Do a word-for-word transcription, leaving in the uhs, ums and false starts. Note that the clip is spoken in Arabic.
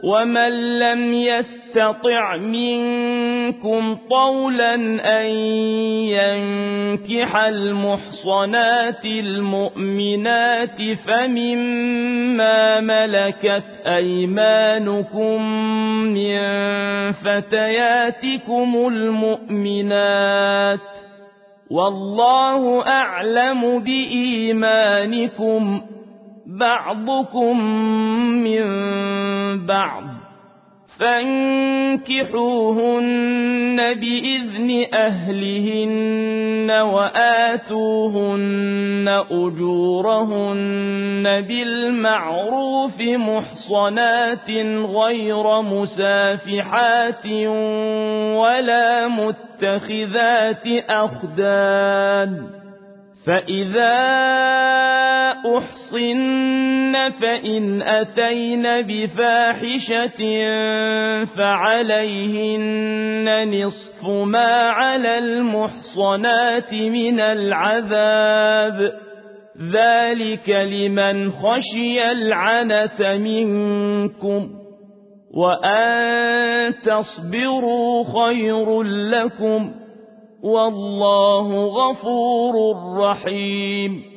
ومن لم يستطع منكم طولا أن ينكح المحصنات المؤمنات فمما ملكت أيمانكم من فتياتكم المؤمنات والله أعلم بإيمانكم بعضكم من بعض فانكحوهن بإذن أهلهن وآتوهن أجورهن بالمعروف محصنات غير مسافحات ولا متخذات أخدان فإذا أحصن فإن أتين بفاحشة فعليهن نصف ما على المحصنات من العذاب ذلك لمن خشي العنة منكم وأن تصبروا خير لكم والله غفور رحيم